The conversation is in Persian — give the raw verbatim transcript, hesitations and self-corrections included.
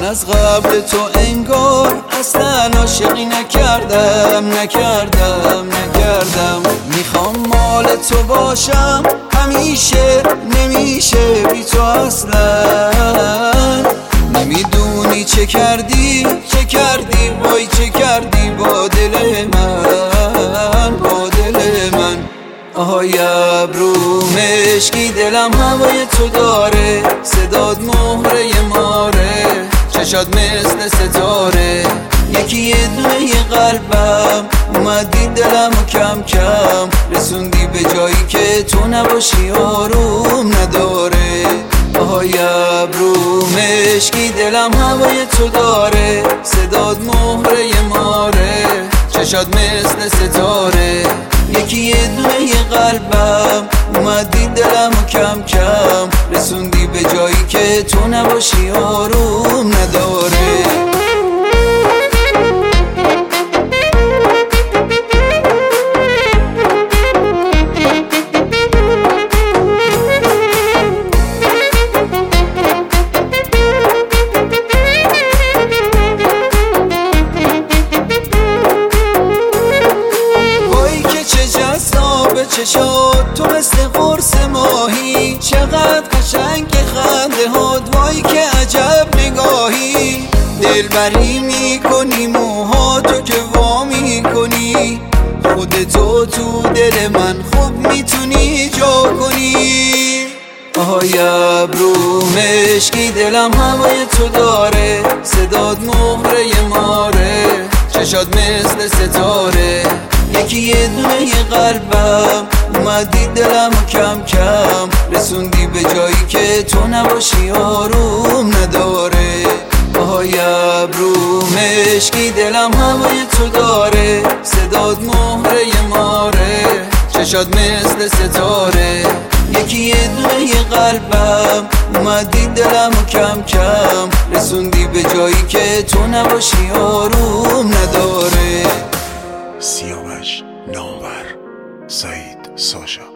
از قبل تو انگار اصلا عاشقی نکردم نکردم نکردم میخوام مال تو باشم همیشه، نمیشه بی تو اصلا. نمیدونی چه کردی چه کردی وای چه کردی با دل من با دل من. آهای ابرو مشکی دلم هوای تو داره، صداد مهره ماره، چشات مثل ستاره، یکی یه دونه یه قلبم اومدی دلمو کم کم رسوندی به جایی که تو نباشی آروم نداره. آهای ابرو مشکی دلم هوای تو داره، صداد مهره ماره، چشات مثل ستاره، یکی یه دونه یه قلبم اومدی دلمو کم کم رسوندی به جایی که تو نباشی آروم نداره. چشات تو مثل قرص ماهی، چقدر قشنگ خنده هات وای که عجب نگاهی، دلبری میکنی موهاتو که وا میکنی، خودتو تو دل من خوب میتونی جا کنی. آهای ابرو مشکی دلم هوای تو داره، صداد مهره ماره، چشات مثل ستاره، یکی یه دونه یه قلبم اومدی دلمو کم کم رسوندی به جایی که تو نباشی آروم نداره. آهای ابرو مشکی دلم هوای تو داره، صداد مهره ماره، چشات مثل ستاره، یکی یه دونه یه قلبم اومدی دلمو کم کم رسوندی به جایی که تو نباشی آروم نداره. سیاوش نامور، سعید ساشا.